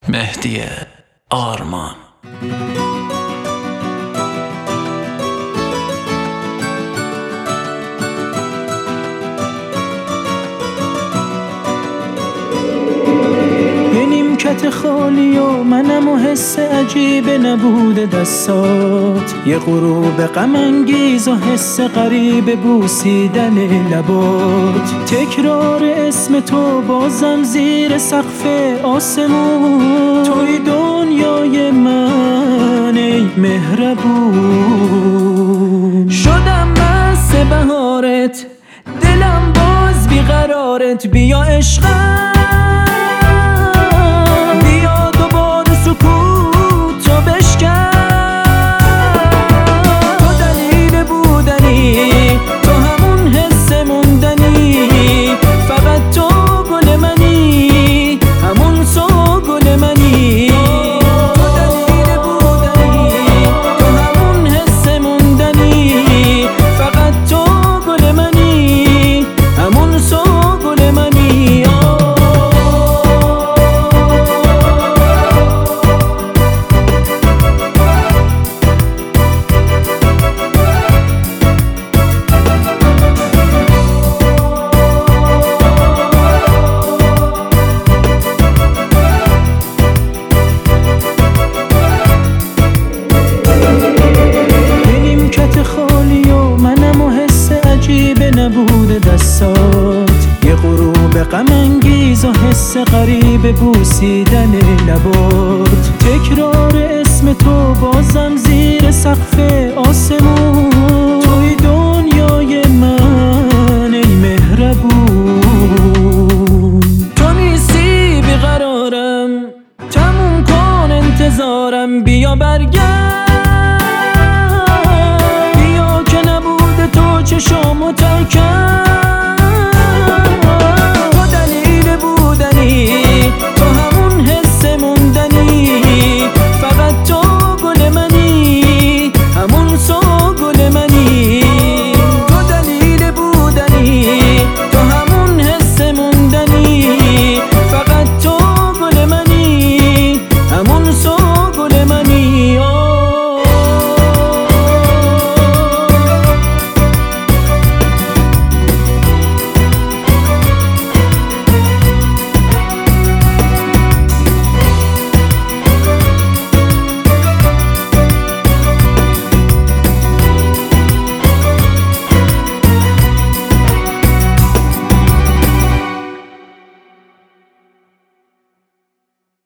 مهدی آرمان. یه نیمکت خالی و منم و حس عجیب نبود دستات، یه غروب غم انگیز و حس غریب بوسیدن لبات، تکرار اسم تو بازم زیر سقف آسمون، توی دنیای من ای مهربون. شدم مست بهارت، دلم باز بیقرارت، بیا عشقم دستات، یه غروب غم انگیز و حس غریب بوسیدن لبات، تکرار اسم تو بازم زیر سقف آسمون، توی دنیای من ای مهربون. تو نیستی بیقرارم، تموم کن انتظارم، بیا برگرد، بیا که نبوده تو چشامو ترک